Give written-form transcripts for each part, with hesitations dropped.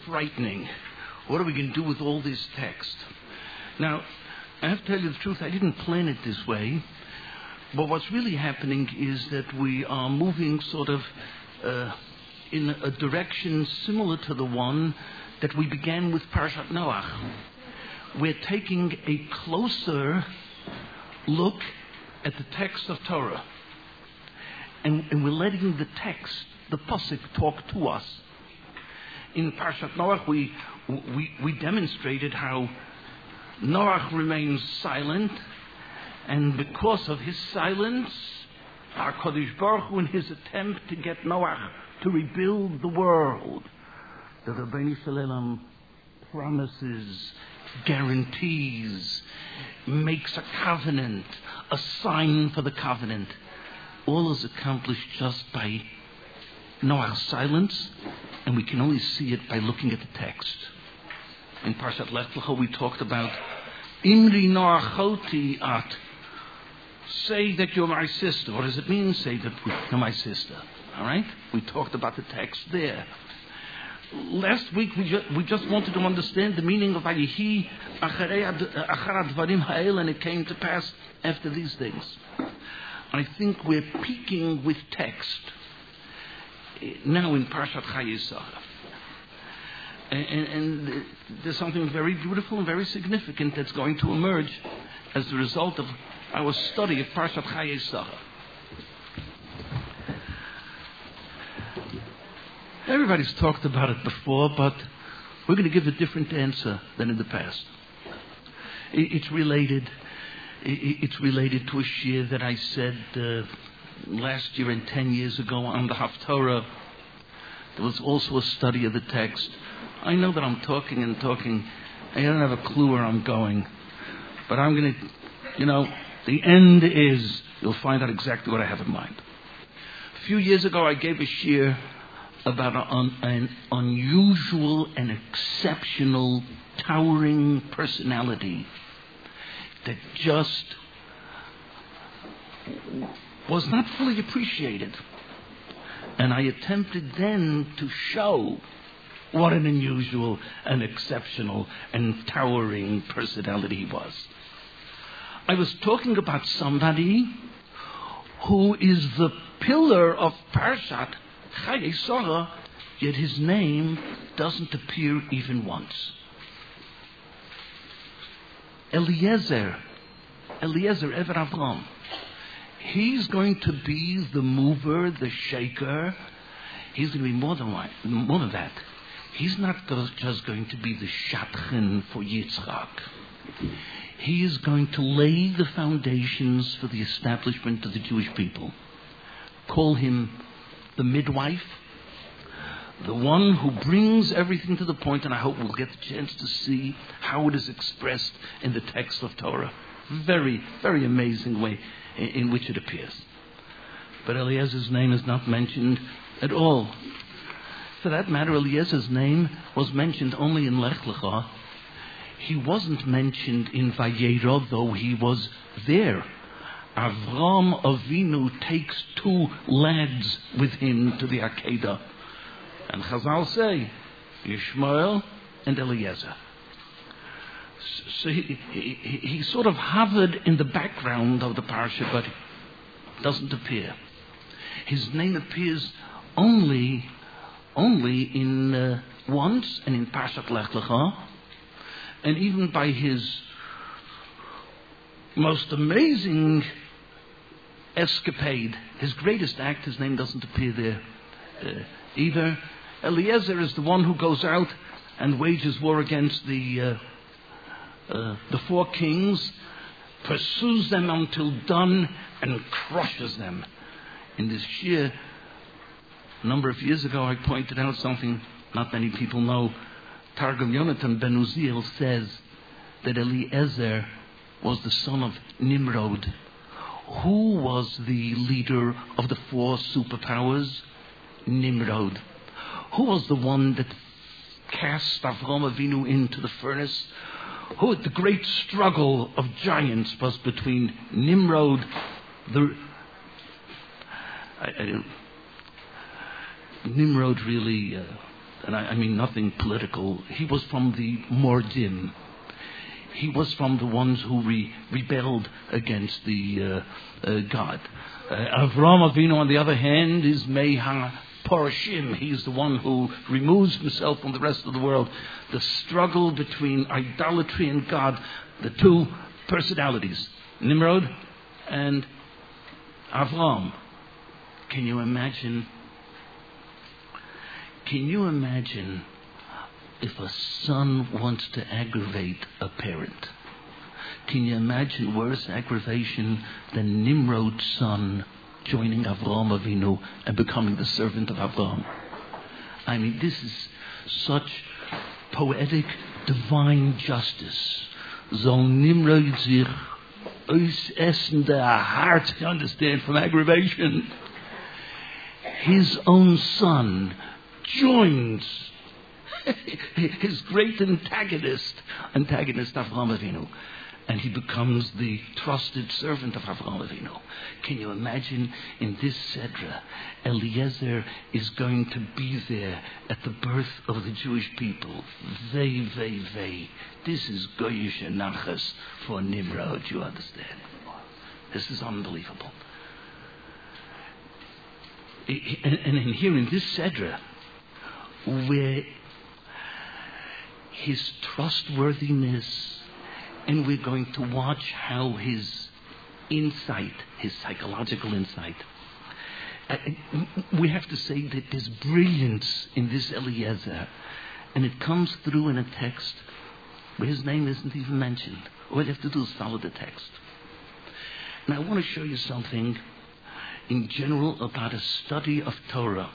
frightening. What are we going to do with all this text? Now, I have to tell you the truth, I didn't plan it this way. But what's really happening is that we are moving sort of in a direction similar to the one that we began with Parashat Noach. We're taking a closer look at the text of Torah. And we're letting the text, the Pasuk, talk to us. In Parashat Noach, we demonstrated how Noach remains silent, and because of his silence, HaKadosh Baruch Hu, in his attempt to get Noach to rebuild the world, the Rabbeinu Shalom promises, guarantees, makes a covenant, a sign for the covenant. All is accomplished just by Noach's silence, and we can only see it by looking at the text. In Parshat Lech Lecha we talked about Imri Noachoti at. Say that you're my sister. What does it mean, say that you're my sister? All right? We talked about the text there. Last week we just wanted to understand the meaning of Vayihi Achar Advarim Ha'el, and it came to pass after these things. I think we're peaking with text now in Parshat Chayei Sarah. And there's something very beautiful and very significant that's going to emerge as a result of our study of Parshat Chayei Sarah. Everybody's talked about it before, but we're going to give a different answer than in the past. It's related to a shir that I said last year and 10 years ago on the Haftorah. There was also a study of the text. I know that I'm talking and talking. I don't have a clue where I'm going. But I'm going to, the end is, you'll find out exactly what I have in mind. A few years ago, I gave a shir about an unusual and exceptional, towering personality that just was not fully appreciated. And I attempted then to show what an unusual and exceptional and towering personality he was. I was talking about somebody who is the pillar of Parshat Chayei Sarah, yet his name doesn't appear even once. Eliezer Ever Avram. He's going to be the mover, the shaker. He's going to be more than that. He's not just going to be the shadchan for Yitzchak. He is going to lay the foundations for the establishment of the Jewish people. Call him the midwife, the one who brings everything to the point, and I hope we'll get the chance to see how it is expressed in the text of Torah. Very, very amazing way in which it appears. But Eliezer's name is not mentioned at all. For that matter, Eliezer's name was mentioned only in Lech Lecha. He wasn't mentioned in Vayera, though he was there. Avram Avinu takes 2 lads with him to the Akedah. And Chazal say, Yishmael and Eliezer. So he sort of hovered in the background of the parasha, but doesn't appear. His name appears only in once, and in Parshat Lech Lecha, and even by his most amazing escapade, his greatest act, his name doesn't appear there either. Eliezer is the one who goes out and wages war against the 4 kings, pursues them until done, and crushes them. In this shir, a number of years ago, I pointed out something not many people know. Targum Yonatan ben Uziel says that Eliezer was the son of Nimrod. Who was the leader of the 4 superpowers? Nimrod. Who was the one that cast Avram Avinu into the furnace? Who, the great struggle of giants was between Nimrod, Nimrod really and I mean nothing political, he was from the Mordim. He was from the ones who rebelled against the God. Avraham Avinu, on the other hand, is Meha Porshim. He's the one who removes himself from the rest of the world. The struggle between idolatry and God, the two personalities, Nimrod and Avram. Can you imagine if a son wants to aggravate a parent? Can you imagine worse aggravation than Nimrod's son joining Avraham Avinu and becoming the servant of Avram? I mean, this is such poetic, divine justice. Zal Nimrod zich ausessen de hart, you understand, from aggravation. His own son joins his great antagonist Avraham Avinu, and he becomes the trusted servant of Avraham Avinu. Can you imagine in this Sedra, Eliezer is going to be there at the birth of the Jewish people. Vey. This is Goyish Nachas for Nimrod, you understand? This is unbelievable. And here in this Sedra, where his trustworthiness, and we're going to watch how his insight, his psychological insight, we have to say that there's brilliance in this Eliezer, and it comes through in a text where his name isn't even mentioned. All you have to do is follow the text. And I want to show you something in general about a study of Torah.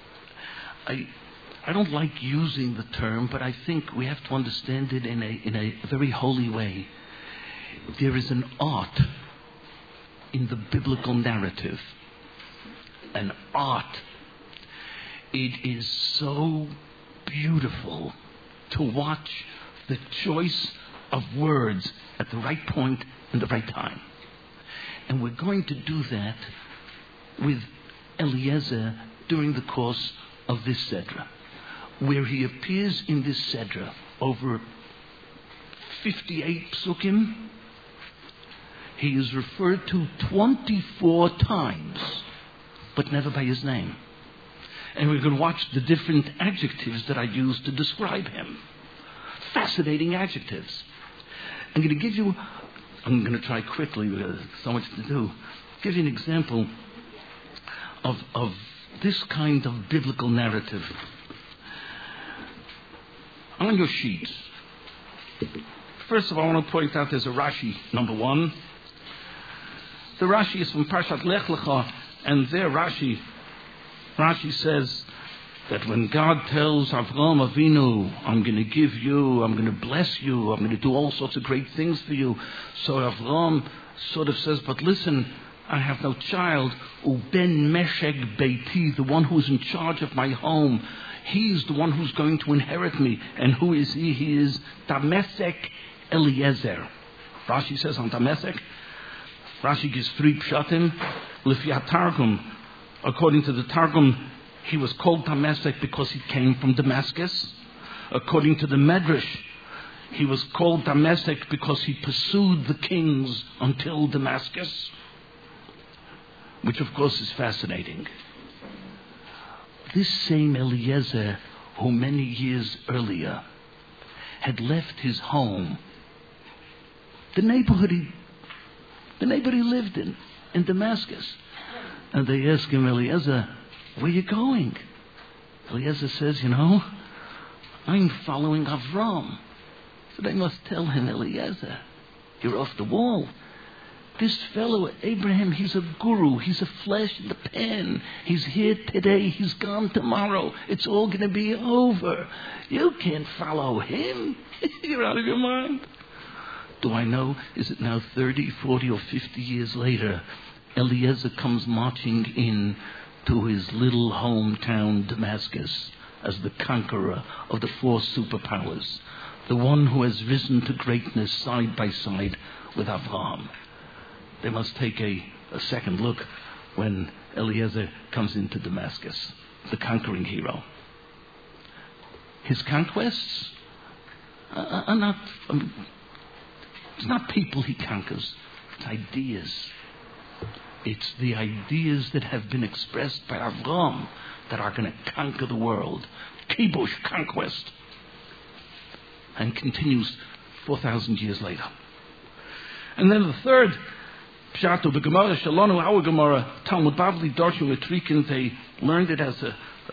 I don't like using the term, but I think we have to understand it in a very holy way. There is an art in the biblical narrative. An art. It is so beautiful to watch the choice of words at the right point and the right time. And we're going to do that with Eliezer during the course of this Sedra, where he appears in this Sedra over 58 psukim. He is referred to 24 times, but never by his name. And we're going to watch the different adjectives that I use to describe him. Fascinating adjectives. I'm going to try quickly because there's so much to do. Give you an example of this kind of biblical narrative. On your sheets, first of all, I want to point out there's a Rashi, number one. The Rashi is from Parshat Lech Lecha, and there Rashi says that when God tells Avraham Avinu, I'm going to give you, I'm going to bless you, I'm going to do all sorts of great things for you. So Avraham sort of says, but listen, I have no child. Uben Meshek Beiti, the one who's in charge of my home, he's the one who's going to inherit me. And who is he? He is Damesek Eliezer. Rashi says on Damesek, Rashi gives three pshatim. Lifya Targum, according to the Targum, he was called Damesek because he came from Damascus. According to the Medrash, he was called Damesek because he pursued the kings until Damascus, which of course is fascinating. This same Eliezer, who many years earlier had left his home, the neighborhood he lived in Damascus, and they ask him, Eliezer, where are you going? Eliezer says, I'm following Avram. So they must tell him, Eliezer, you're off the wall. This fellow, Abraham, he's a guru. He's a flash in the pan. He's here today. He's gone tomorrow. It's all going to be over. You can't follow him. You're out of your mind. Do I know? Is it now 30, 40, or 50 years later, Eliezer comes marching in to his little hometown Damascus as the conqueror of the four superpowers, the one who has risen to greatness side by side with Avraham. They must take a second look when Eliezer comes into Damascus, the conquering hero. His conquests are not... it's not people he conquers. It's ideas. It's the ideas that have been expressed by Avram that are going to conquer the world. Kibush, conquest. And continues 4,000 years later. And then the third Pshat of the Gemara, Shalonu, our Gemara, Talmud Bavli, Darshan, Metrikin, they learned it as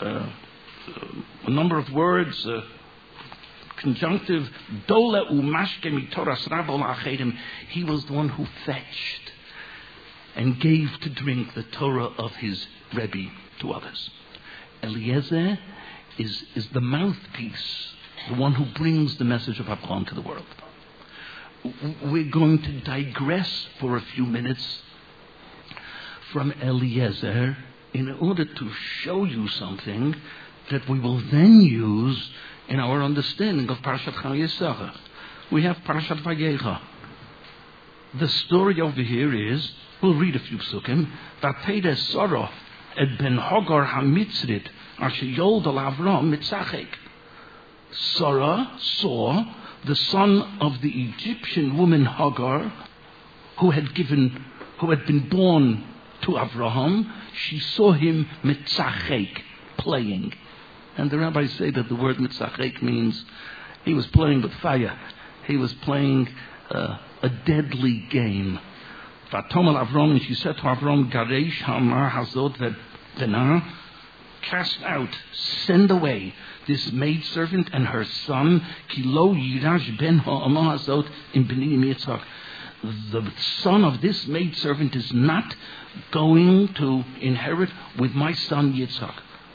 a number of words, conjunctive, Dole umashke mitoras rabol achedim. He was the one who fetched and gave to drink the Torah of his Rebbe to others. Eliezer is the mouthpiece, the one who brings the message of Abraham to the world. We're going to digress for a few minutes from Eliezer in order to show you something that we will then use in our understanding of Parashat Chayesach. We have Parashat Vayecha. The story over here is, we'll read a few psukim, Vateda Sarah et ben Hagar HaMitzrit Asher Yoled al Avram Mitzachek. Sarah saw the son of the Egyptian woman Hagar, who had been born to Avraham. She saw him mitzachek, playing. And the rabbis say that the word mitzachek means he was playing with fire. He was playing a deadly game. Vatomal Avram, and she said to Avram, Garesh Hamar Hazot Vena, cast out, send away this maidservant and her son, Kilo Yirash ben Ha'amah Hazot in B'nai Yitzchak. The son of this maidservant is not going to inherit with my son Yitzchak.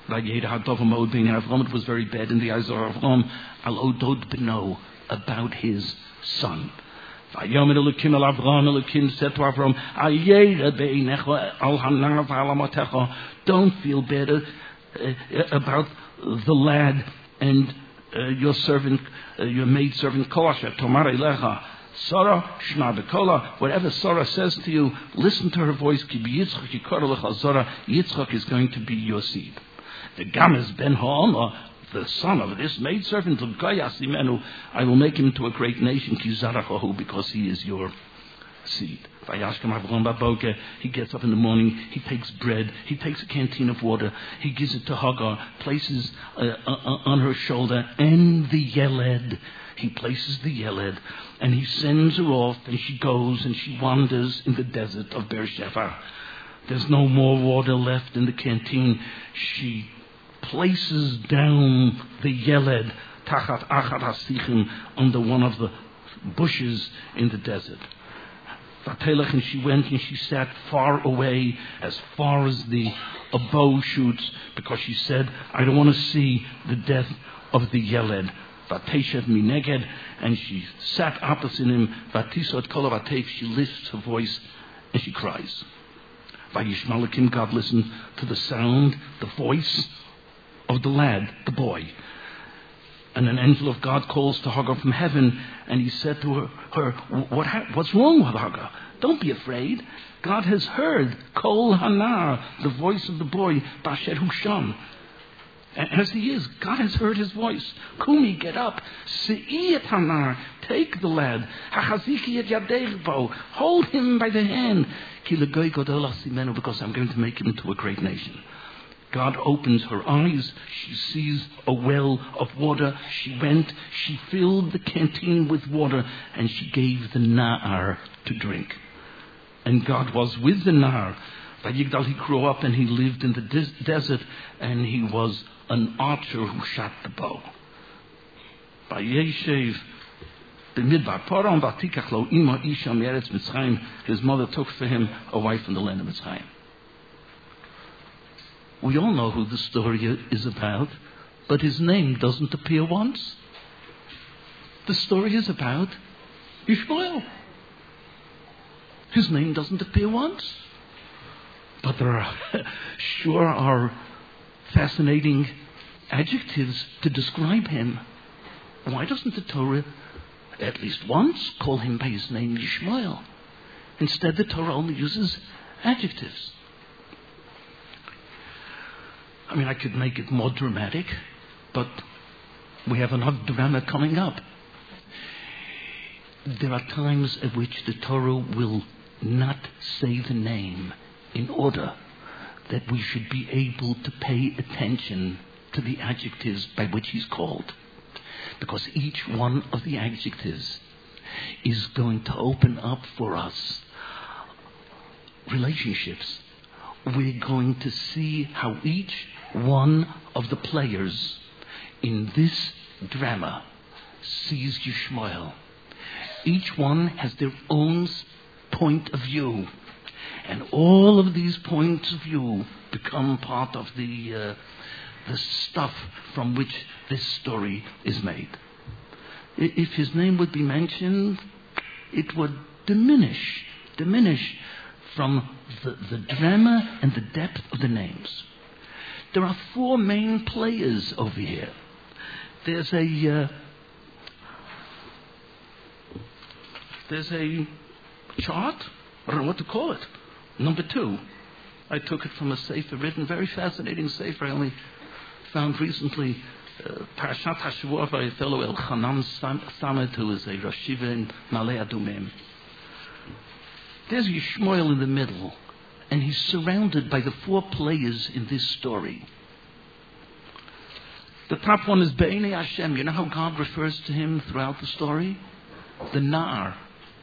It was very bad in the eyes of Avram al Odod Beno, about his son. Elokim said to Avram, don't feel better about the lad and your servant, your maidservant Kolasha, Tomar Elecha. Sarah, Shnabekola, whatever Sarah says to you, listen to her voice. Yitzchak is going to be your seed. The Gamas ben Ha'amah, the son of this maidservant, I will make him into a great nation, because he is your seed. He gets up in the morning, he takes bread, he takes a canteen of water, he gives it to Hagar, places on her shoulder, and the Yeled. He places the Yeled, and he sends her off, and she goes and she wanders in the desert of Beersheba. There's no more water left in the canteen. She places down the Yeled, Tachat Achat Hasichim, under one of the bushes in the desert. And she went and she sat far away, as far as the bow shoots, because she said, I don't want to see the death of the Yeled. Vateshev mineged, and she sat opposite him. Vatisot kolavatef, she lifts her voice and she cries. Vayishmalakim, God listened to the sound, the voice of the lad, the boy. And an angel of God calls to Hagar from heaven, and he said to her, what's wrong with Hagar? Don't be afraid. God has heard Kol Hanar, the voice of the boy, Basher Husham. As he is, God has heard his voice. Kumi, get up. Se'i et Hanar, take the lad. Hachaziki et yadeichbo, hold him by the hand. Ki legoy godol asimenu, because I'm going to make him into a great nation. God opens her eyes. She sees a well of water. She went, she filled the canteen with water, and she gave the Na'ar to drink. And God was with the Na'ar. Vayigdal, he grew up and he lived in the desert, and he was an archer who shot the bow. Vayeshev b'midbar Paran v'tikach lo ima isha me'eretz Mitzrayim. His mother took for him a wife from the land of Mitzrayim. We all know who the story is about, but his name doesn't appear once. The story is about Ishmael. His name doesn't appear once. But there sure are fascinating adjectives to describe him. Why doesn't the Torah at least once call him by his name Ishmael? Instead, the Torah only uses adjectives. I mean, I could make it more dramatic, but We have another drama coming up. There are times at which the Torah will not say the name in order that we should be able to pay attention to the adjectives by which he's called. Because each one of the adjectives is going to open up for us relationships. We're going to see how each one of the players in this drama sees Yishmael. Each one has their own point of view. And all of these points of view become part of the stuff from which this story is made. If his name would be mentioned, it would diminish from the drama and the depth of the names. There are 4 main players over here. There's a chart. I don't know what to call it. Number 2. I took it from a sefer written, very fascinating sefer. I only found recently Parashat HaShavua by a fellow Elchanan Samet, who is a Rosh Yeshiva in Ma'ale Adumim. There's Yishmael in the middle, and he's surrounded by the 4 players in this story. The top one is Be'enei Hashem. You know how God refers to him throughout the story? The Na'ar.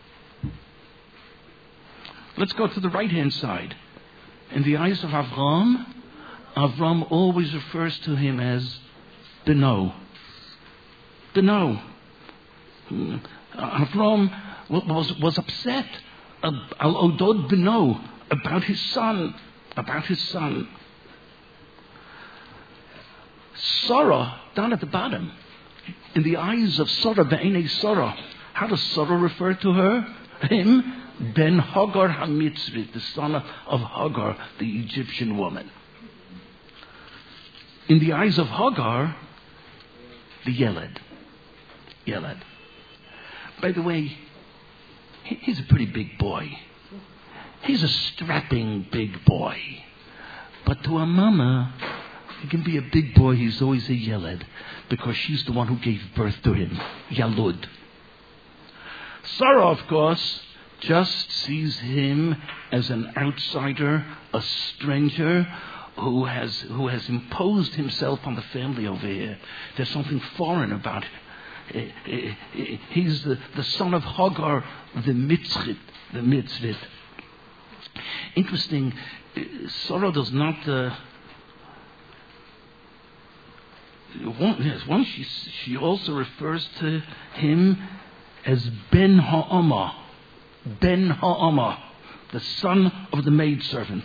Let's go to the right-hand side. In the eyes of Avram, Avram always refers to him as Beno. Beno. Avram was upset al Odod Beno, about his son. Sarah, down at the bottom, in the eyes of Sarah, Be'enei Sarah, how does Sarah refer to him? Ben Hagar HaMitzrit, the son of Hagar, the Egyptian woman. In the eyes of Hagar, the Yeled. By the way, he's a pretty big boy. He's a strapping big boy. But to a mama, he can be a big boy. He's always a Yeled, because she's the one who gave birth to him. Yalud. Sarah, of course, just sees him as an outsider, a stranger who has imposed himself on the family over here. There's something foreign about it. He's the son of Hagar, the Mitzvit. Interesting, Sarah does not. Once she also refers to him as Ben Ha'amah. Ben Ha'amah, the son of the maidservant.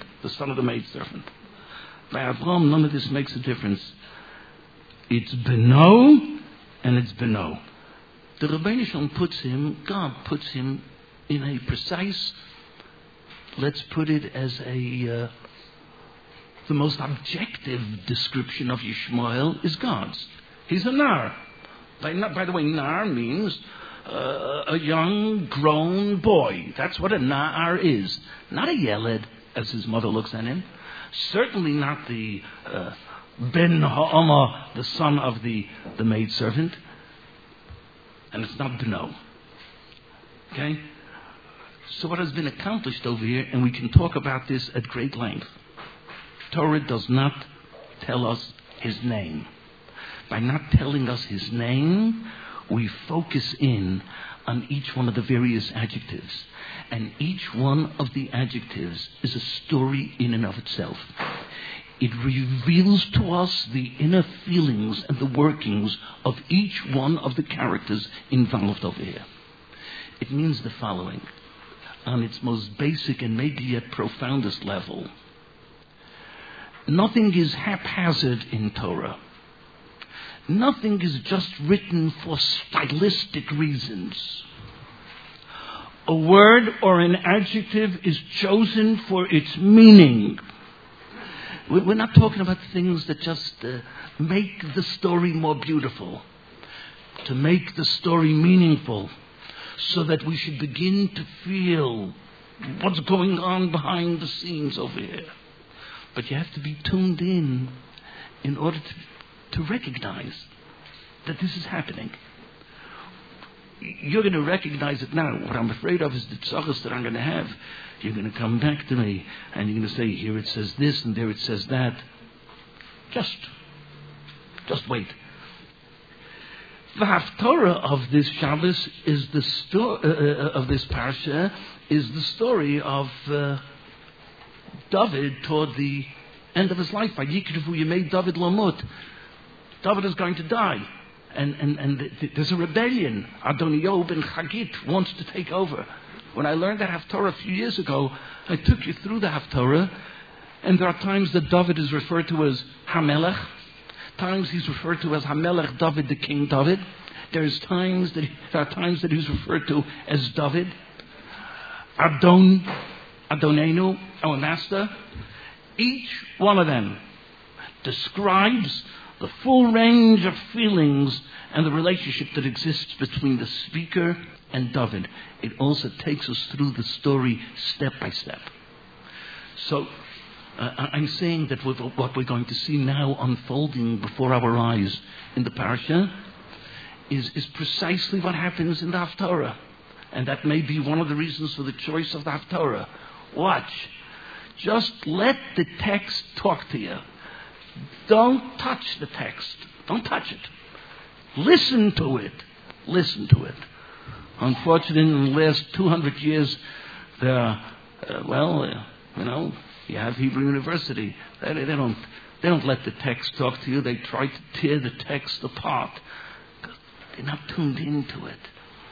By Avram, none of this makes a difference. It's Beno, and it's Beno. The Rebbeinu Shalom God puts him in a precise, let's put it as the most objective description of Yishmael is God's. He's a Nar. By the way, Nar means a young, grown boy. That's what a Na'ar is. Not a Yeled, as his mother looks at him. Certainly not the Ben Ha'amah, the son of the maidservant. And it's not Beno. Okay? So what has been accomplished over here, and we can talk about this at great length. Torah does not tell us his name. By not telling us his name, we focus in on each one of the various adjectives. And each one of the adjectives is a story in and of itself. It reveals to us the inner feelings and the workings of each one of the characters involved over here. It means the following. On its most basic and maybe yet profoundest level, nothing is haphazard in Torah. Nothing is just written for stylistic reasons. A word or an adjective is chosen for its meaning. We're not talking about things that just make the story more beautiful, to make the story meaningful, so that we should begin to feel what's going on behind the scenes over here. But you have to be tuned in order to recognize that this is happening. You're going to recognize it now. What I'm afraid of is the tzachas that I'm going to have. You're going to come back to me and you're going to say, here it says this and there it says that. Just wait. The haftorah of this Shabbos is the of this parsha is the story of David toward the end of his life. Vayikrevu Yemei David Lamut. David is going to die. And there's a rebellion. Adoniyahu ben Chagit wants to take over. When I learned that Haftorah a few years ago, I took you through the Haftorah, and there are times that David is referred to as Hamelech. Times he's referred to as Hamelech David, the King David. There are times that he's referred to as David. Adonenu, our master. Each one of them describes the full range of feelings and the relationship that exists between the speaker and David. It also takes us through the story step by step. So I'm saying that what we're going to see now unfolding before our eyes in the parasha is precisely what happens in the Haftorah. And that may be one of the reasons for the choice of the Haftorah. Watch. Just let the text talk to you. Don't touch the text. Don't touch it. Listen to it. Listen to it. Unfortunately, in the last 200 years, you have Hebrew University. They don't let the text talk to you. They try to tear the text apart. They're not tuned into it.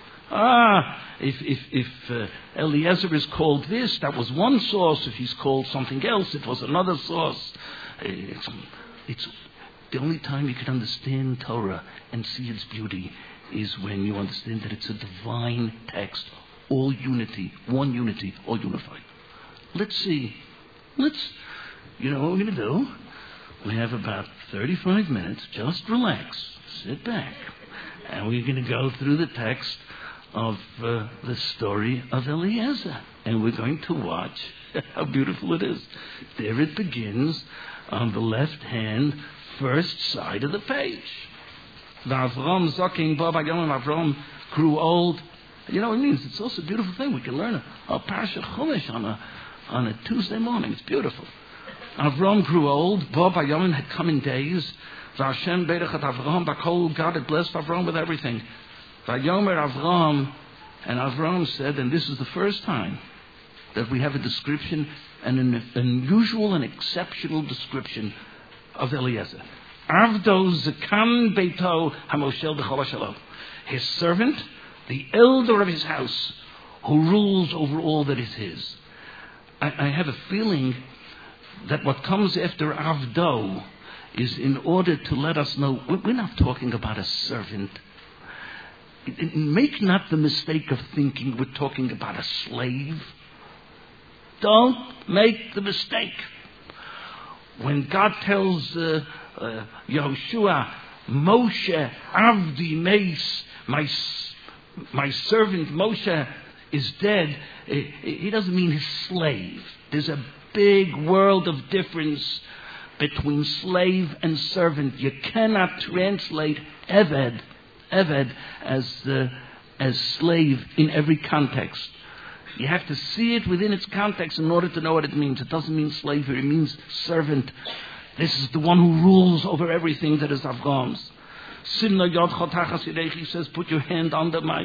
If Eliezer is called this, that was one source. If he's called something else, it was another source. It's the only time you can understand Torah and see its beauty is when you understand that it's a divine text, all unity, one unity, all unified. Let's see. You know what we're going to do? We have about 35 minutes. Just relax, sit back, and we're going to go through the text of the story of Eliezer, and we're going to watch how beautiful it is. There it begins. On the left-hand, first side of the page. Avram Zaking Baba Yom Avram grew old. You know what it means? It's also a beautiful thing. We can learn a Parsha Chumash on a Tuesday morning. It's beautiful. Avram grew old. Baba Yom had come in days. Vashem Berachat Avram Bakol. God had blessed Avram with everything. Vayomer Avram, and Avram said, and this is the first time that we have a description, an unusual and exceptional description of Eliezer. Avdo Zekan Beito Hamoshel B'chol Shalom. His servant, the elder of his house, who rules over all that is his. I have a feeling that what comes after Avdo is in order to let us know, we're not talking about a servant. Make not the mistake of thinking we're talking about a slave. Don't make the mistake. When God tells Yehoshua, Moshe, Avdi Meis, my servant Moshe is dead, he doesn't mean his slave. There's a big world of difference between slave and servant. You cannot translate Eved as slave in every context. You have to see it within its context in order to know what it means. It doesn't mean slavery, it means servant. This is the one who rules over everything that is Avram's. He says, put your hand under my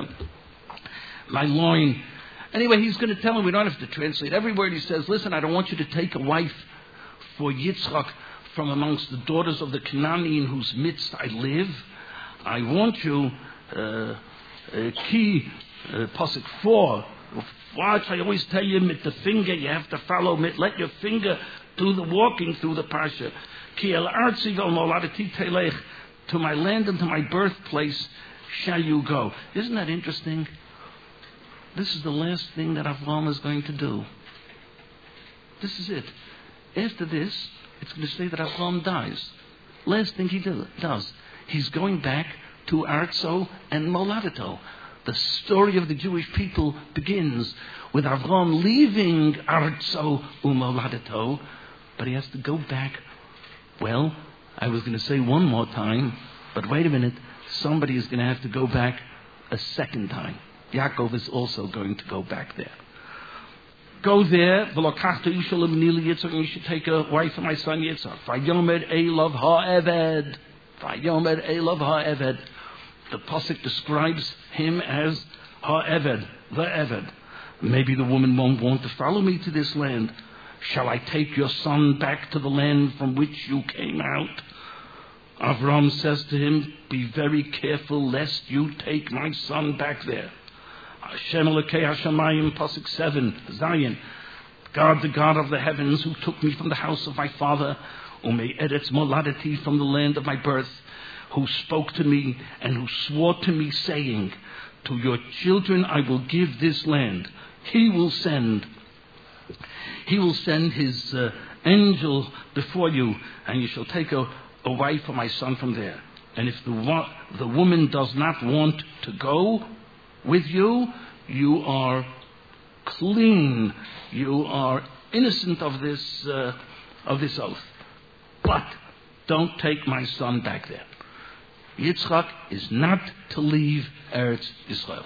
loin. Anyway, he's going to tell him, we don't have to translate every word. He says, listen, I don't want you to take a wife for Yitzchak from amongst the daughters of the Canaan in whose midst I live. I want you, Pasuk 4, watch, I always tell you, with the finger, you have to follow, let your finger do the walking through the parsha. Ki el artzi vel moladati telech, to my land and to my birthplace shall you go. Isn't that interesting? This is the last thing that Avram is going to do. This is it. After this, it's going to say that Avram dies. Last thing he does. He's going back to Artso and Moladato. The story of the Jewish people begins with Avram leaving Artso Umoladato, but he has to go back. Well, I was going to say one more time, But wait a minute, somebody is going to have to go back a second time. Yaakov is also going to go back there. Go there, and you should take a wife for my son Yitzchak. Vayomer Elav ha'eved. Vayomer Elav ha'eved. The pasuk describes him as ha'eved, the eved. Maybe the woman won't want to follow me to this land. Shall I take your son back to the land from which you came out? Avram says to him, be very careful lest you take my son back there. Hashem Elokei Hashamayim, pasuk 7, Zion. God, the God of the heavens, who took me from the house of my father, Umei Eretz Moladati, from the land of my birth, who spoke to me and who swore to me, saying, to your children I will give this land. He will send his angel before you, and you shall take a wife for my son from there. And if the woman does not want to go with you, you are clean. You are innocent of this oath. But don't take my son back there. Yitzchak is not to leave Eretz Yisrael.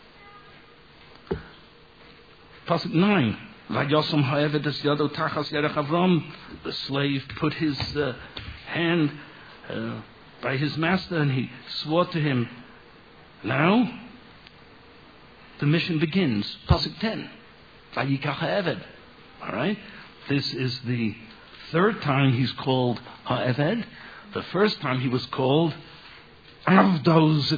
Pasuk 9. The slave put his hand by his master and he swore to him. Now, the mission begins. Pasuk 10. All right? This is the third time he's called Ha'eved. The first time he was called the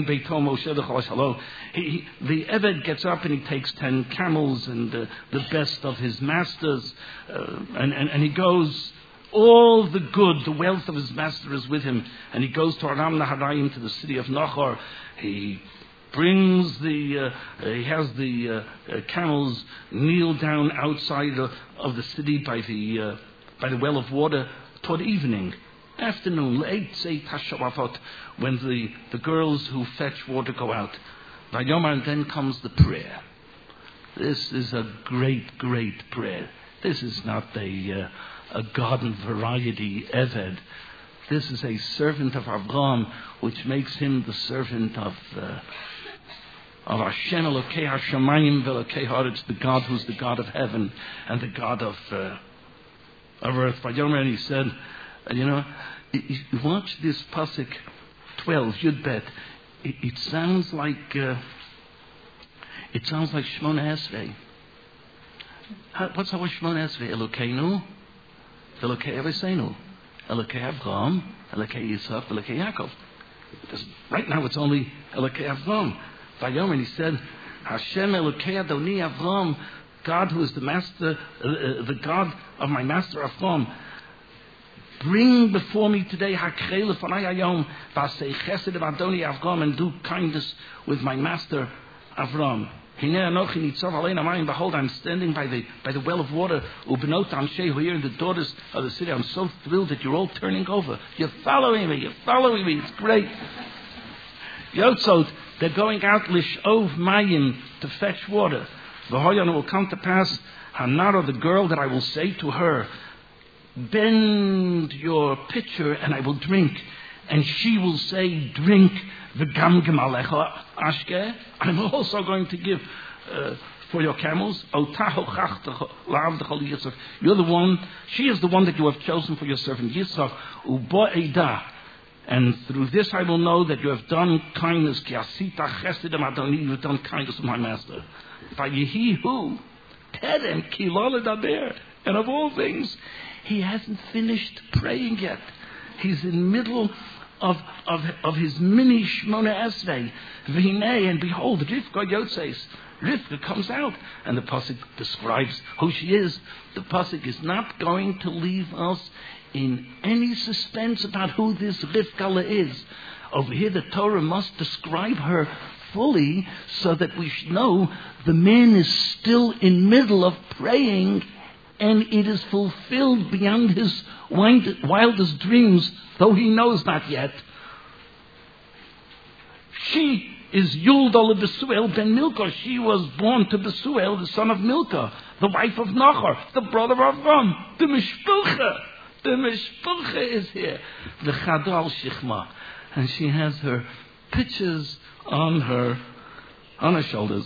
Eved gets up and he takes 10 camels and the best of his masters, and he goes. All the good, the wealth of his master is with him, and he goes to Aram Naharaim, to the city of Nachor. He brings he has the camels kneel down outside of the city by the well of water toward evening. Afternoon, late say Tashavafot, when the girls who fetch water go out. Vayomar, and then comes the prayer. This is a great, great prayer. This is not a garden variety Eved. This is a servant of Avraham, which makes him the servant of Hashem Elokei Hashamayim Velokei Haaretz, the God who's the God of heaven and the God of earth. Vayomar, and he said, you watch this pasuk 12, Yud Bet. It sounds like Shmona Esrei. What's our Shmona Esrei? Elokeinu, Elokei Avosenu, Elokei Avraham, Elokei Yitzchak, Elokei Yaakov. Right now it's only Elokei Avraham. Vayomer, he said, Hashem Elokei Adoni Avraham, God who is the master, the God of my master Avraham. Bring before me today Hakrei Lefanai Hayom V'asei Chesed Adoni Avraham, and do kindness with my master Avraham. Behold, I'm standing by the well of water. Ubenot Anshe, who are here, the daughters of the city. I'm so thrilled that you're all turning over. You're following me. It's great. Yotzot, they're going out Lishov Mayim, to fetch water. V'hoyan, will come to pass Hanara, the girl, that I will say to her, bend your pitcher and I will drink. And she will say, drink. V'gam gemalecha ashke. I'm also going to give for your camels. You're the one. She is the one that you have chosen for your servant Yitzchak. Ubo'edah. And through this I will know that you have done kindness. Ki asita chesed adoni. You have done kindness to my master. Vayehihu terem ki lo ledaber. And of all things, he hasn't finished praying yet. He's in the middle of his mini Shmona Esrei. V'hinei, and behold, Rivka Yotzeis. Rivka comes out, and the pasuk describes who she is. The pasuk is not going to leave us in any suspense about who this Rivka is. Over here, the Torah must describe her fully so that we know the man is still in middle of praying, and it is fulfilled beyond his wildest dreams, though he knows not yet. She is Yuldal Besuel ben Milcah. She was born to Besuel, the son of Milcah, the wife of Nachor, the brother of Avram. The Mishpucha is here. The Chadal Shechma. and she has her pictures on her shoulders.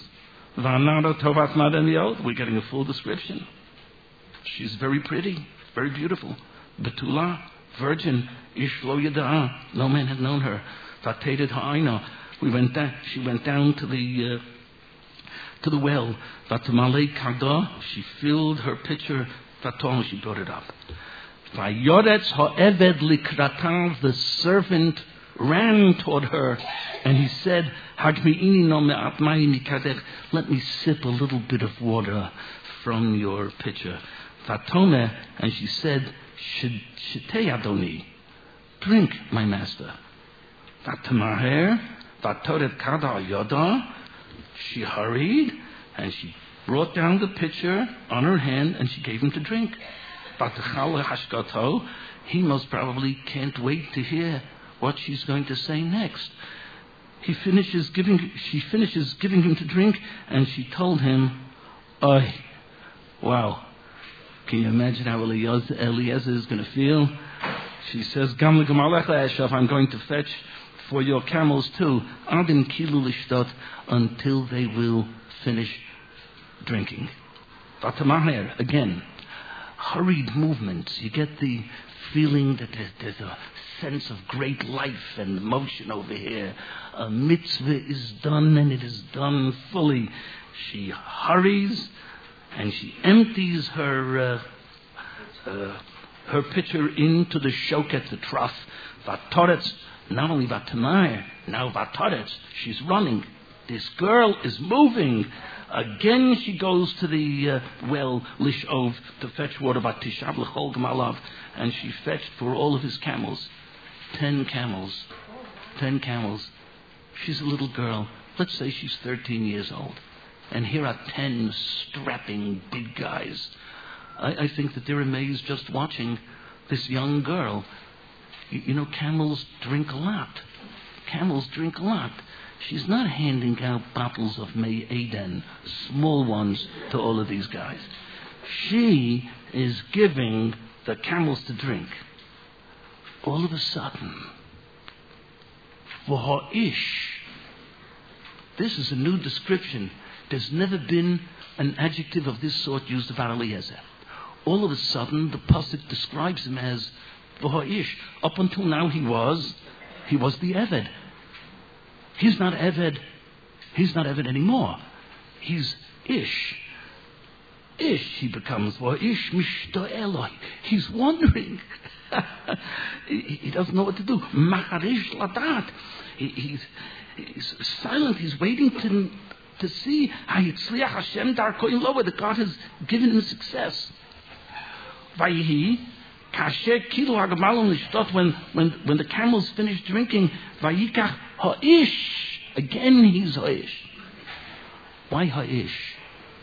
We're getting a full description. She's very pretty, very beautiful. Betula, virgin, ish lo yada'a. No man had known her. Vatedet ha'ayna. She went down to the well. Vatamale kada. She filled her pitcher. Vaton, she brought it up. Vayoretz ha'eved likratav. The servant ran toward her, and he said, let me sip a little bit of water from your pitcher. Fatome, and she said, Shetei Adoni, drink, my master. Vatamaher, Vatoret Kada Yoda, she hurried, and she brought down the pitcher on her hand, and she gave him to drink. Vatachal Hashkato, he most probably can't wait to hear what she's going to say next. She finishes giving him to drink, and she told him, "Oy, wow! Can you imagine how Eliezer is going to feel?" She says, "Gam legamalecha eshav, I'm going to fetch for your camels too, adim kilu lishtot, until they will finish drinking." Vatamaher, again, hurried movements. You get the feeling that there's a sense of great life and motion over here. A mitzvah is done, and it is done fully. She hurries, and she empties her pitcher into the shoket, the trough. Vatoretz, not only Vatamai, now Vatoretz, she's running. This girl is moving. Again, she goes to the well, Lishov, to fetch water, Vatishav l'chol gmalav, and she fetched for all of his camels 10 camels. 10 camels. She's a little girl. Let's say she's 13 years old. And here are 10 strapping big guys. I think that they're amazed just watching this young girl. You know, camels drink a lot. Camels drink a lot. She's not handing out bottles of May Eden, small ones, to all of these guys. She is giving the camels to drink. All of a sudden, V'ha'ish. This is a new description. There's never been an adjective of this sort used about Eliezer. All of a sudden, the pasuk describes him as V'ha'ish. Up until now, he was the Eved. He's not Eved. He's not Eved anymore. He's Ish. Ish, he becomes. V'ha'ish mishto Eloi. He's wondering. He doesn't know what to do. Macharish ladat. He's silent. He's waiting to see Hayitzliach Hashem Darkoin Loa, that God has given him success. Vayihi kasher kilo hagamalon lishtot, when the camels finish drinking, vayikach ha'ish. Again he's ha'ish. Why ha'ish?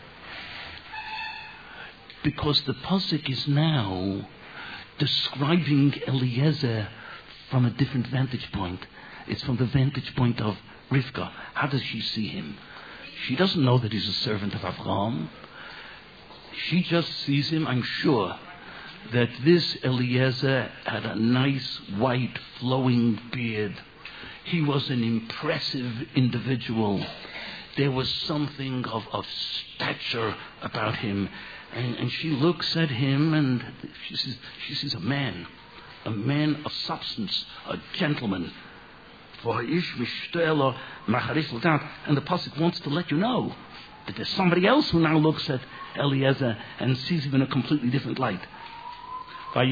Because the pasuk is now describing Eliezer from a different vantage point. It's from the vantage point of Rivka. How does she see him? She doesn't know that he's a servant of Avraham. She just sees him, I'm sure, that this Eliezer had a nice white flowing beard. He was an impressive individual. There was something of stature about him. And she looks at him, and she sees a man of substance, a gentleman. And the pasuk wants to let you know that there's somebody else who now looks at Eliezer and sees him in a completely different light. The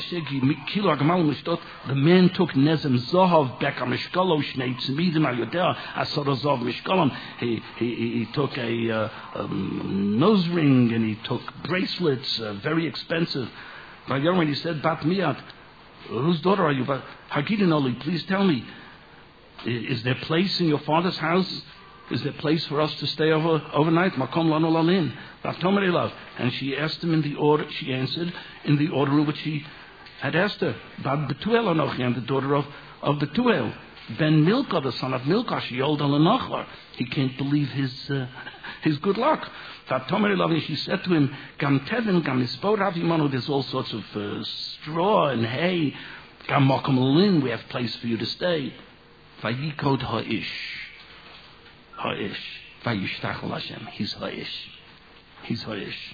man took Nezem Zohov Beka Mishkalo Shnei Tzimidim Al Yodea Asorozov Mishkolom. He took a nose ring, and he took bracelets, very expensive. When he said, Bat Miyat, whose daughter are you? Hagidinoli, please tell me, is there place in your father's house? Is there place for us to stay overnight? Makom lanu lalin. And she asked him in the order. She answered in the order in which he had asked her. Bad Betuel anochi, I'm the daughter of Betuel. Ben Milcah, the son of Milcah, she yelled on the Nachlar. He can't believe his good luck. She said to him, Gam tevin, gam ispod avimanu. There's all sorts of straw and hay. Gam makom lalin. We have place for you to stay. Vayikod ha'ish. Ha'ish. Vayishtachel Hashem. He's ha'ish. He's ha'ish.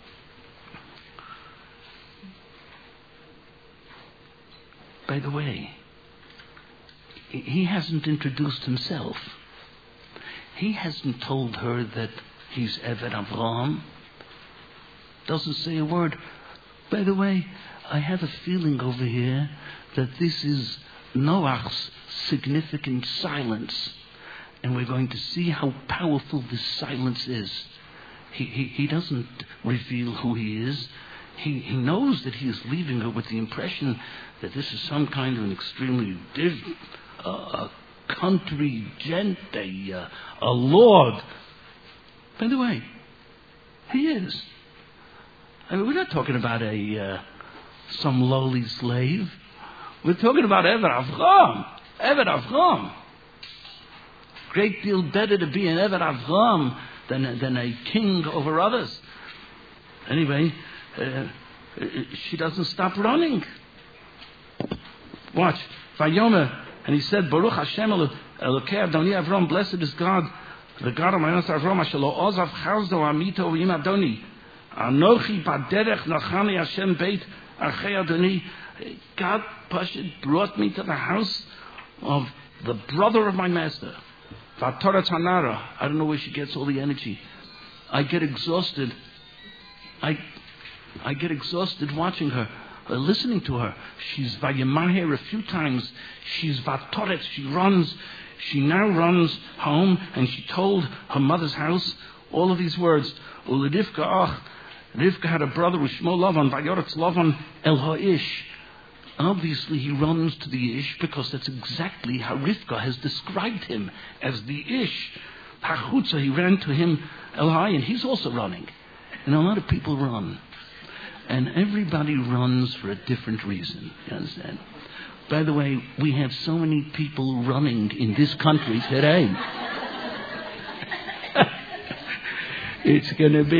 By the way, he hasn't introduced himself. He hasn't told her that he's Eved Avraham. Doesn't say a word. By the way, I have a feeling over here that this is Noach's significant silence. And we're going to see how powerful this silence is. He doesn't reveal who he is. He knows that he is leaving her with the impression that this is some kind of an extremely country gent, a lord. By the way, he is. I mean, we're not talking about some lowly slave. We're talking about Eved Avraham. Eved Avraham. Great deal better to be an Eved Avraham than a king over others. Anyway, she doesn't stop running. Watch. Vayomer, and he said, Baruch Hashem Elokei Adoni Avram, blessed is God, the God of my ancestor Avram, Asher lo ozav chazdo amito v'im Adoni. Anochi baderech nachani Hashem beit achei Adoni. God Pashit brought me to the house of the brother of my master. Vatorat Hanara. I don't know where she gets all the energy. I get exhausted. I get exhausted watching her, listening to her. She's Vayemaher a few times. She's Vatoret. She runs. She now runs home, and she told her mother's house all of these words. Ulerivka ach. Rivka had a brother with Shmo Lavan. Vayoretz Lavan el ha'ish. Obviously, he runs to the Ish because that's exactly how Rivka has described him, as the Ish. Hachutza, he ran to him, El-Hai, and he's also running. And a lot of people run. And everybody runs for a different reason. You understand? By the way, we have so many people running in this country today. It's going to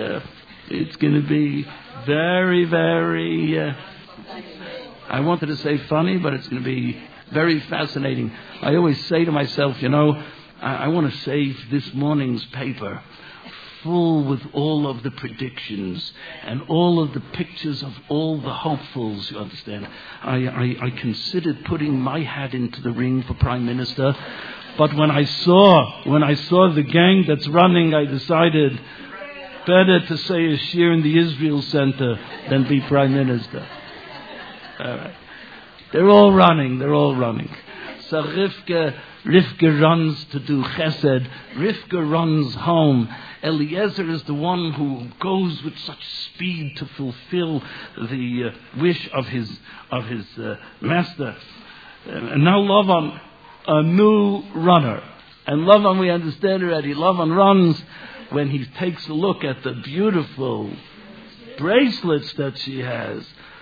be very, very... I wanted to say funny, but it's going to be very fascinating. I always say to myself, I want to save this morning's paper full with all of the predictions and all of the pictures of all the hopefuls, you understand. I considered putting my hat into the ring for Prime Minister, but when I saw the gang that's running, I decided better to say a shir in the Israel Center than be Prime Minister. All right. They're all running. So Rivka runs to do chesed. Rivka runs home. Eliezer is the one who goes with such speed to fulfill the wish of his master. And now Lavan, a new runner. And Lavan, we understand already. Lavan runs when he takes a look at the beautiful bracelets that she has.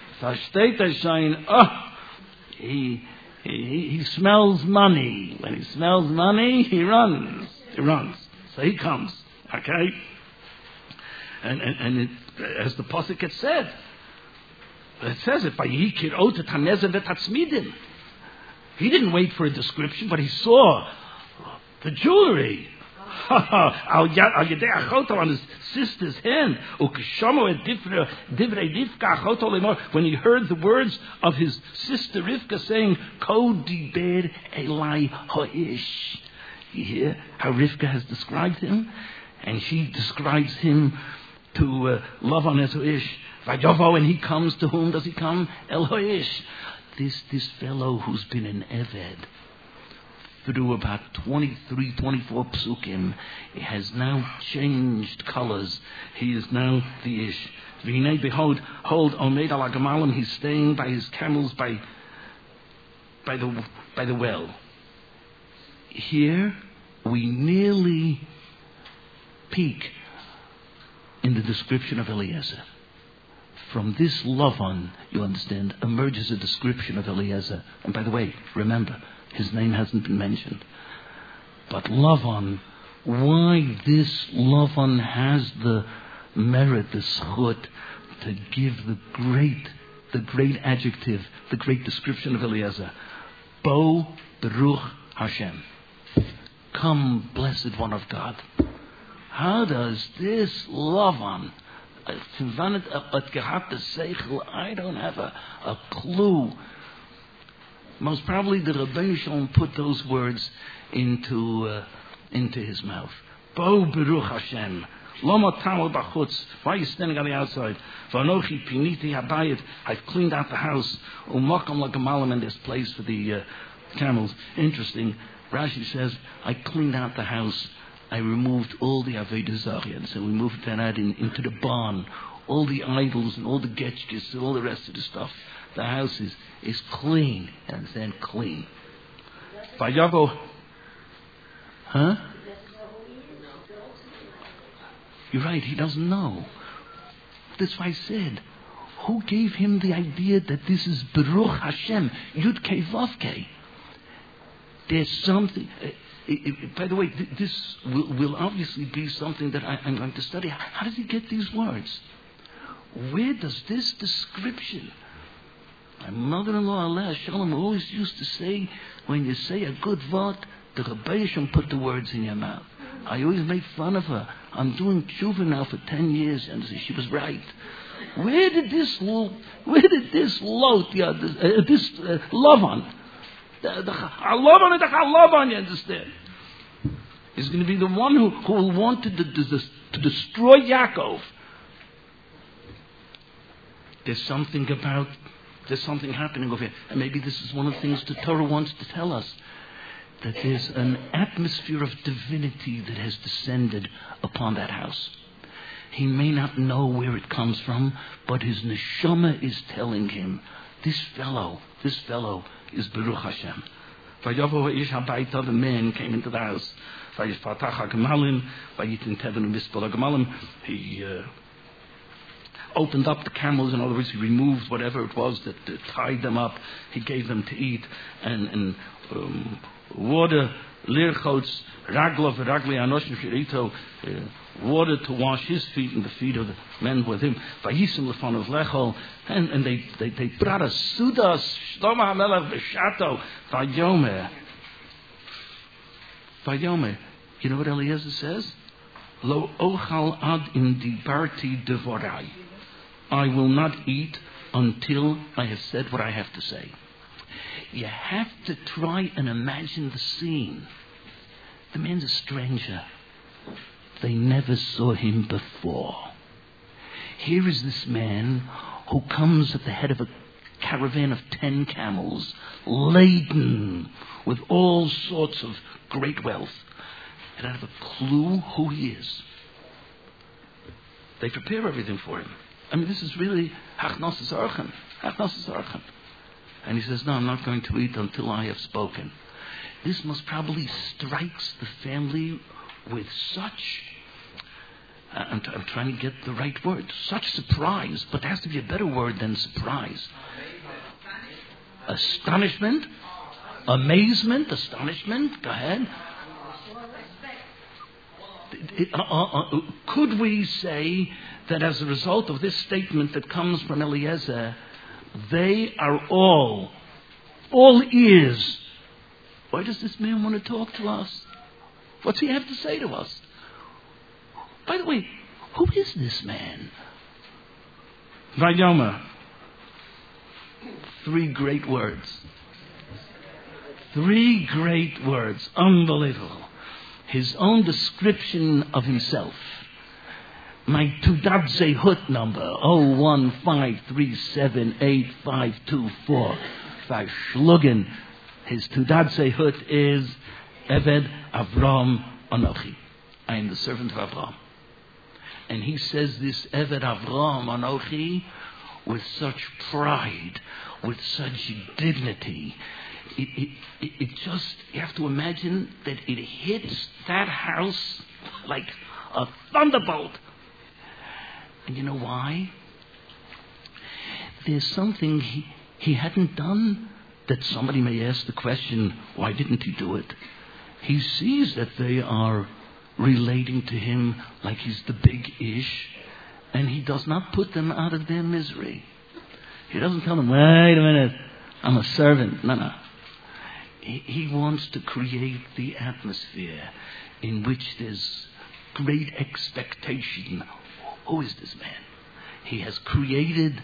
He smells money. When he smells money, he runs. So he comes. Okay? And it, as the pasuk had said, it says it, he didn't wait for a description, but he saw the jewelry. On his sister's hand. When he heard the words of his sister Rivka saying, Ko diber elai ha'ish. You hear how Rivka has described him? And she describes him to Lavan as ha'ish. Vayovo, and he comes, to whom does he come? El ha'ish. This fellow who's been an Eved through about 23, 24 psukim, he has now changed colors. He is now the Ish. V'hinei, behold, Omed al Agamalim, he's staying by his camels by the well. Here, we nearly peak in the description of Eliezer. From this Lavan, you understand, emerges a description of Eliezer. And by the way, remember, his name hasn't been mentioned. But Lavan, why this Lavan has the merit, the schut, to give the great adjective, the great description of Eliezer. Bo Beruch Hashem. Come, blessed one of God. How does this Lavan, I don't have a clue. Most probably the Rebbeinu Shalom put those words into his mouth. Bo Baruch Hashem. Lama Tamal Bachutz. Why are you standing on the outside? Vanochi Piniti Habayit. I've cleaned out the house. Umakam Lagamalim, in this place for the camels. Interesting. Rashi says, I cleaned out the house. I removed all the Avodah Zarah. So we moved that out into the barn. All the idols and all the getchkes and all the rest of the stuff. The house is clean. And then clean. Vayavo. Huh? You're right, he doesn't know. That's why I said, who gave him the idea that this is Baruch Hashem, Yud Kei Vav Kei? There's something. By the way, this will obviously be something that I'm going to study. How does he get these words? Where does this description? My mother-in-law, Aleh Shalom, always used to say, when you say a good word, the Rebbeinu Shalom put the words in your mouth. I always made fun of her. I'm doing tshuva now for 10 years, and she was right. Where did this Lavan, the Lavan, you understand? Is going to be the one who will want to destroy Yaakov. There's something happening over here. And maybe this is one of the things the Torah wants to tell us. That there's an atmosphere of divinity that has descended upon that house. He may not know where it comes from, but his neshama is telling him, this fellow is Baruch Hashem. The man came into the house. He opened up the camels. In other words, he removed whatever it was that tied them up. He gave them to eat and water, lirchots, raglov, ragli anoshim shirito, water to wash his feet and the feet of the men with him. Vayisim lefanav lechol, and they brought a sudas, Shlomo HaMelech b'shato, vayomer. You know what Eliezer says? Lo ochal ad in dibarti devorai. I will not eat until I have said what I have to say. You have to try and imagine the scene. The man's a stranger. They never saw him before. Here is this man who comes at the head of a caravan of 10 camels, laden with all sorts of great wealth. They don't have a clue who he is. They prepare everything for him. I mean, this is really Hachnosas Archan. And he says, no, I'm not going to eat until I have spoken. This most probably strikes the family with such, I'm trying to get the right word, such surprise, but there has to be a better word than surprise. Astonishment, amazement, go ahead. Could we say that as a result of this statement that comes from Eliezer, they are all ears? Why does this man want to talk to us? What's he have to say to us? By the way, who is this man? Vayoma. 3 great words. 3 great words. Unbelievable. His own description of himself. My Tudat Zehut number 015378524. Verschlugen. His Tudat Zehut is Eved Avram Anochi. I am the servant of Avram. And he says this Eved Avram Anochi with such pride, with such dignity. It just, you have to imagine that it hits that house like a thunderbolt. And you know why? There's something he hadn't done that somebody may ask the question, why didn't he do it? He sees that they are relating to him like he's the big ish, and he does not put them out of their misery. He doesn't tell them, wait a minute, I'm a servant. No. he wants to create the atmosphere in which there's great expectation. Who is this man? He's created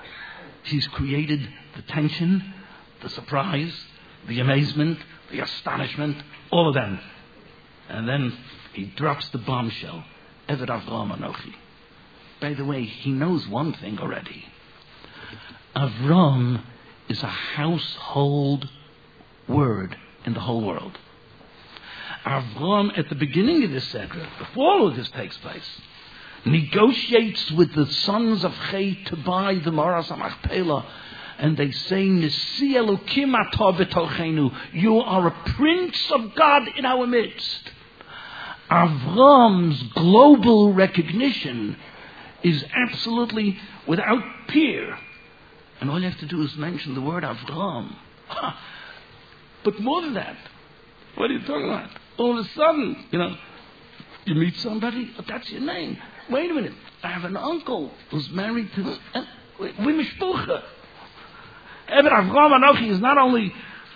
the tension, the surprise, the amazement, the astonishment, all of them. And then he drops the bombshell. Eved Avram Anochi. By the way, he knows one thing already. Avram is a household word in the whole world. Avram, at the beginning of this Sedra, before all of this takes place, negotiates with the sons of Chet to buy the Maras HaMachpelah, and they say, Nisi Elokim atah b'tochenu, you are a prince of God in our midst. Avram's global recognition is absolutely without peer. And all you have to do is mention the word Avram. But more than that, what are you talking about? All of a sudden, you meet somebody, that's your name. Wait a minute, I have an uncle who's married to Mishpucha. Eved Avram Anochi is not only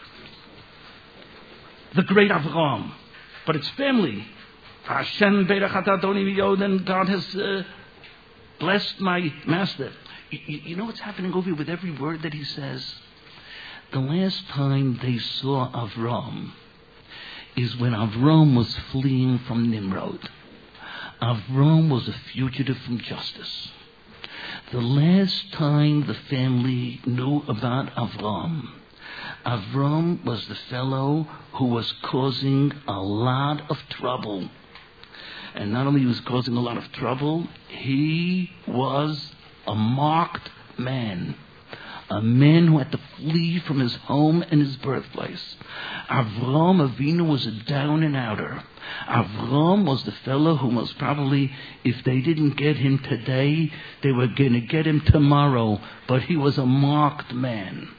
the great Avram, but its family. Hashem Berachat Adoni Miyod, and God has blessed my master. You know what's happening over here with every word that he says? The last time they saw Avram is when Avram was fleeing from Nimrod. Avram was a fugitive from justice. The last time the family knew about Avram was the fellow who was causing a lot of trouble. And not only was he causing a lot of trouble, he was a marked man. A man who had to flee from his home and his birthplace. Avram Avinu was a down and outer. Avram was the fellow who most probably, if they didn't get him today, they were going to get him tomorrow. But he was a marked man.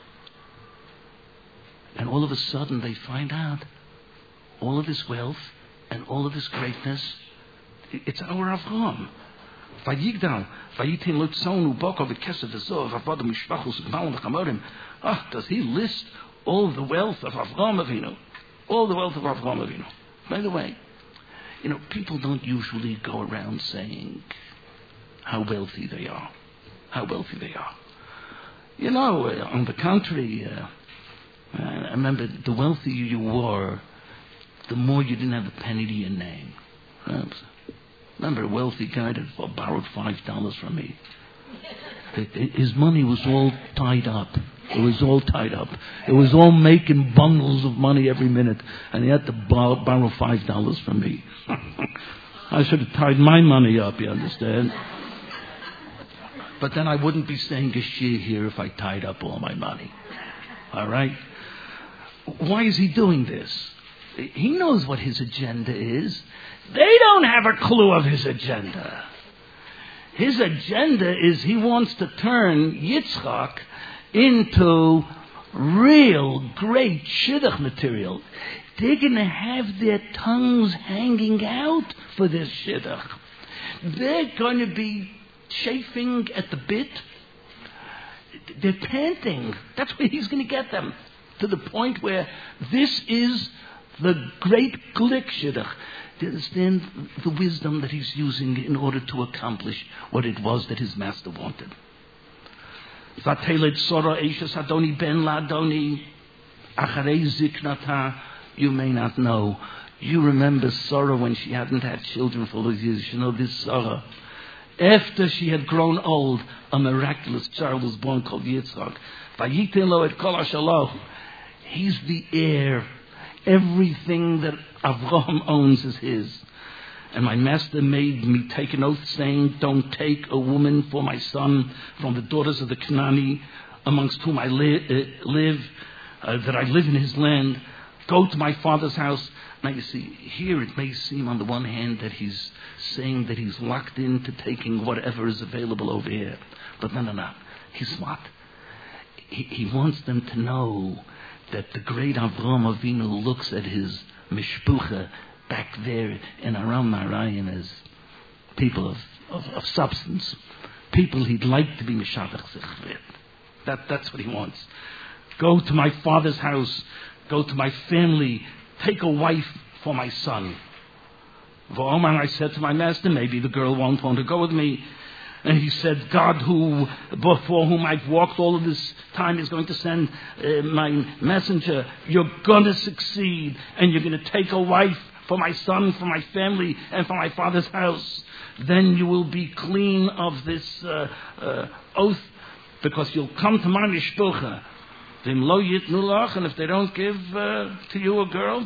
And all of a sudden they find out all of this wealth and all of this greatness, it's our Avram. Vayigdal, vayitin lutzonu boko v'kesef v'zov avodim mishpachos v'malim v'chamorim. Does he list all the wealth of Avram Avinu? All the wealth of Avram Avinu. By the way, people don't usually go around saying how wealthy they are. How wealthy they are. On the contrary, I remember the wealthier you were, the more you didn't have a penny to your name. Remember a wealthy guy that borrowed $5 from me. His money was all tied up. It was all tied up. It was all making bundles of money every minute. And he had to borrow $5 from me. I should have tied my money up, you understand? But then I wouldn't be saying a shir here if I tied up all my money. All right? Why is he doing this? He knows what his agenda is. They don't have a clue of his agenda. His agenda is he wants to turn Yitzchak into real great shidduch material. They're going to have their tongues hanging out for this shidduch. They're going to be chafing at the bit. They're panting. That's where he's going to get them. To the point where this is the great glick shidduch. To understand the wisdom that he's using in order to accomplish what it was that his master wanted. Vatelet Sora Eishes Adoni Ben Ladoni Acharei Ziknata. You may not know. You remember Sarah when she hadn't had children for those years. You know this Sarah. After she had grown old, a miraculous child was born called Yitzchak. Vayitin lo et kol ashaloh. He's the heir. Everything that Avraham owns is his. And my master made me take an oath saying, don't take a woman for my son from the daughters of the Canaani amongst whom I live, that I live in his land. Go to my father's house. Now you see, here it may seem on the one hand that he's saying that he's locked into taking whatever is available over here. But no. He's smart. He wants them to know that the great Avram Avinu looks at his mishpucha back there in Aram Narayan as people of substance, people he'd like to be mishavach sich with. That's what he wants. Go to my father's house. go to my family, take a wife for my son. V'omar, I said to my master, maybe the girl won't want to go with me. And he said, God, before whom I've walked all of this time, is going to send my messenger. You're going to succeed, and you're going to take a wife for my son, for my family, and for my father's house. Then you will be clean of this oath, because you'll come to my mishpucha. And if they don't give to you a girl,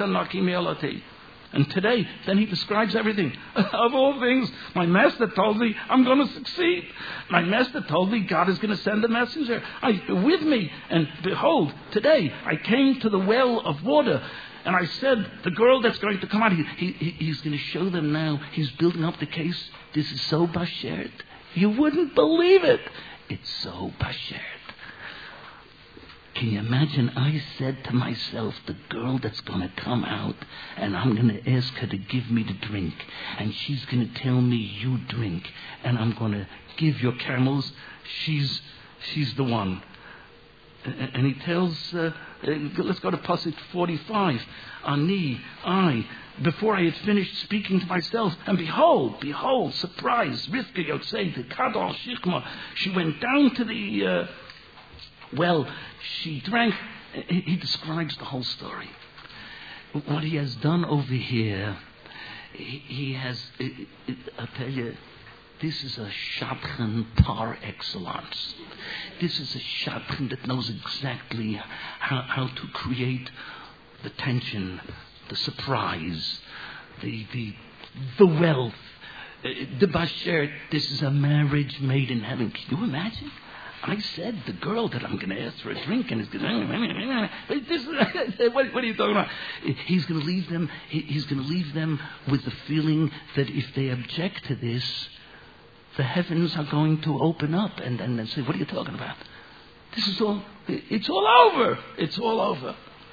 and today, then he describes everything. Of all things, my master told me I'm going to succeed. My master told me God is going to send a messenger with me. And behold, today I came to the well of water. And I said, the girl that's going to come out, he's going to show them now. He's building up the case. This is so bashert. You wouldn't believe it. It's so bashert. Can you imagine? I said to myself, the girl that's going to come out, and I'm going to ask her to give me the drink, and she's going to tell me, you drink, and I'm going to give your camels. She's the one. And he tells, let's go to Pasuk 45. Before I had finished speaking to myself, and behold, surprise, Rivka Yotzei, the Kadal Shikma, she went down to the well, she drank. He describes the whole story. What he has done over here, he has, I'll tell you, this is a shadchan par excellence. This is a shadchan that knows exactly how to create the tension, the surprise, the wealth, the basher. This is a marriage made in heaven. Can you imagine? I said the girl that I'm going to ask for a drink, and is going to. What are you talking about? He's going to leave them. He's going to leave them with the feeling that if they object to this, the heavens are going to open up, and then say, "What are you talking about? This is all. It's all over. It's all over."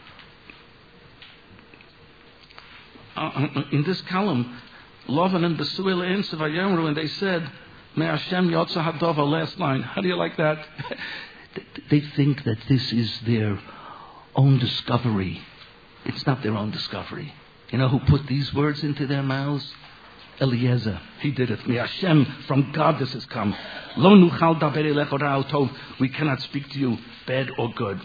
In this column, Lavan and Besuel answered Vayomru, and they said, May Hashem Yotza Hadova, last line. How do you like that? They think that this is their own discovery. It's not their own discovery. You know who put these words into their mouths? Eliezer. He did it. May Hashem, from God this has come. Lo nuchal daber elecha ra'al tov. We cannot speak to you bad or good.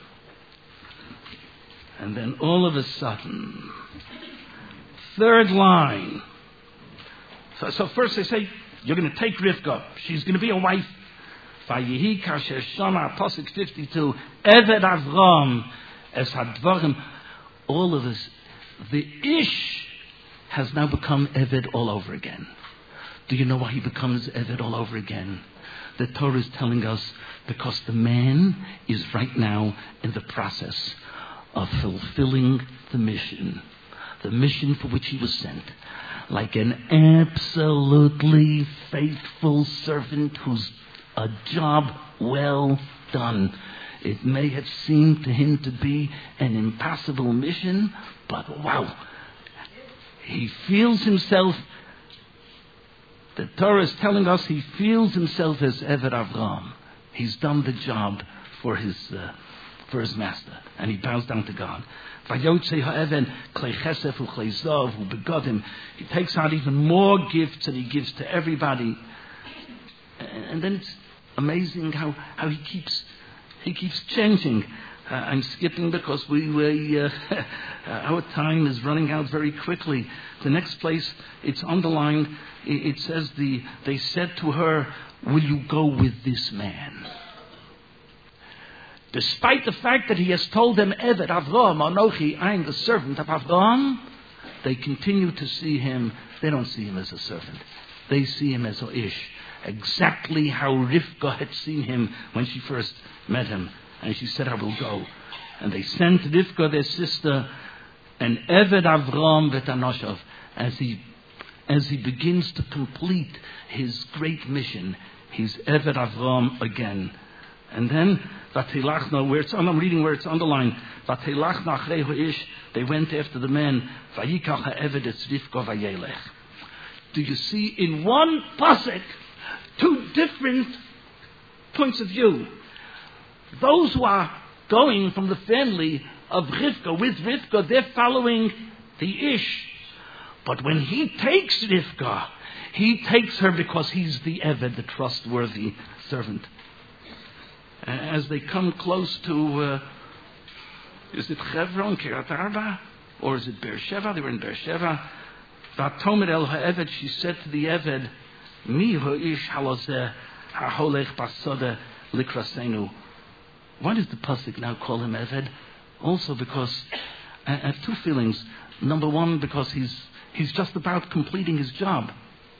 And then all of a sudden, third line. So first they say, you're going to take Rivka. She's going to be a wife. Vayehi kasher shama, Pasuk 52, Eved Avram es hadvarim. All of us, the Ish has now become Eved all over again. Do you know why he becomes Eved all over again? The Torah is telling us because the man is right now in the process of fulfilling the mission for which he was sent. Like an absolutely faithful servant who's a job well done. It may have seemed to him to be an impossible mission, but wow, he feels himself, the Torah is telling us he feels himself as Eved Avram. He's done the job for his master, and he bows down to God. He takes out even more gifts and he gives to everybody. And then it's amazing how he keeps changing. I'm skipping because our time is running out very quickly. The next place, it's underlined. It says they said to her, "Will you go with this man?" Despite the fact that he has told them, Eved Avram, Anochi, I am the servant of Avram, they continue to see him. They don't see him as a servant. They see him as a Ish. Exactly how Rivka had seen him when she first met him. And she said, I will go. And they sent Rivka, their sister, and Eved Avram v'tanoshav, as he begins to complete his great mission. He's Eved Avram again. And then, I'm reading where it's underlined. They went after the man. Do you see in one pasuk two different points of view? Those who are going from the family of Rivka. With Rivka, they're following the Ish. But when he takes Rivka, he takes her because he's the Eved, the trustworthy servant. As they come close to, is it Hebron, Kiryat Arba? Or is it Beersheba? They were in Beersheba. Vatomer el ha'eved, she said to the Eved, Mi ha'Ish halazeh ha'holech basodeh likrasenu. Why does the pasuk now call him Eved? Also because I have two feelings. Number one, because he's just about completing his job.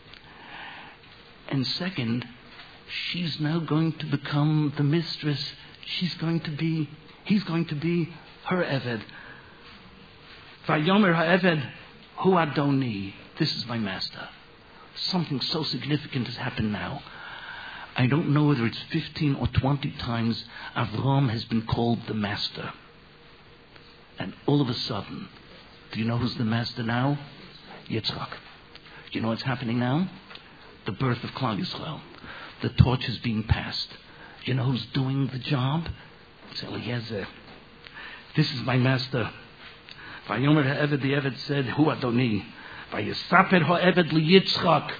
And second, she's now going to become the mistress. He's going to be her Eved. Vayomer ha'Eved hu Adoni. This is my master. Something so significant has happened now. I don't know whether it's 15 or 20 times Avram has been called the master. And all of a sudden, do you know who's the master now? Yitzchak. Do you know what's happening now? The birth of Klal Yisrael. The torch is being passed. Do you know who's doing the job? It's Eliezer. This is my master. Vayomer ha'eved, the Eved said, Hu Adoni. Vayisaper ha'eved liYitzchak.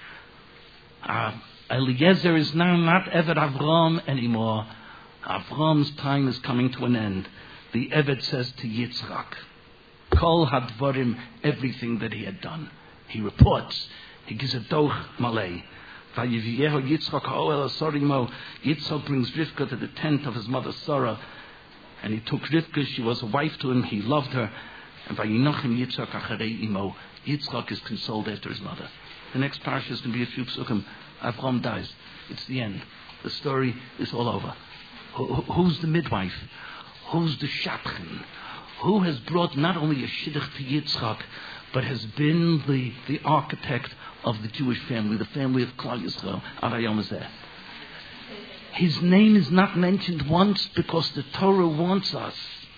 Eliezer is now not Eved Avram anymore. Avram's time is coming to an end. The Eved says to Yitzchak, Kol hadvarim, everything that he had done. He reports. He gives a doch malay. Vayiviyeho Yitzchak ha'oel asorimo. Yitzchak brings Rivka to the tent of his mother Sarah. And he took Rivka. She was a wife to him. He loved her. And Vayinochem Yitzchak acharei imo. Yitzchak is consoled after his mother. The next parasha is going to be a few psukim. Avram dies. It's the end. The story is all over. Who's the midwife? Who's the shapchen? Who has brought not only a shidduch to Yitzchak, but has been the architect of the Jewish family, the family of Klal Yisrael, Arayom Hazeh. His name is not mentioned once because the Torah wants us.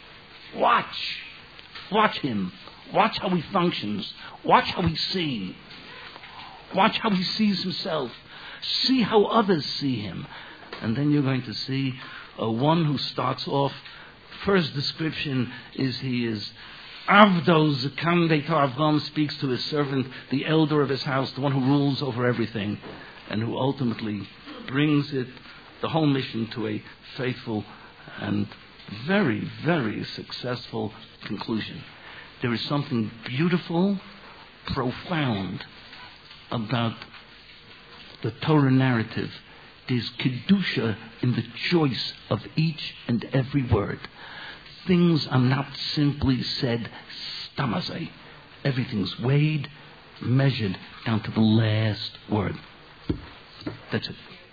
Watch him. Watch how he functions. Watch how he sees. Watch how he sees himself. See how others see him. And then you're going to see one who starts off. First description is he is Avdo Zekan Beito. Avram speaks to his servant, the elder of his house, the one who rules over everything, and who ultimately brings the whole mission to a faithful and very, very successful conclusion. There is something beautiful, profound about the Torah narrative. There's kedusha in the choice of each and every word. Things are not simply said stamazai. Everything's weighed, measured down to the last word. That's it.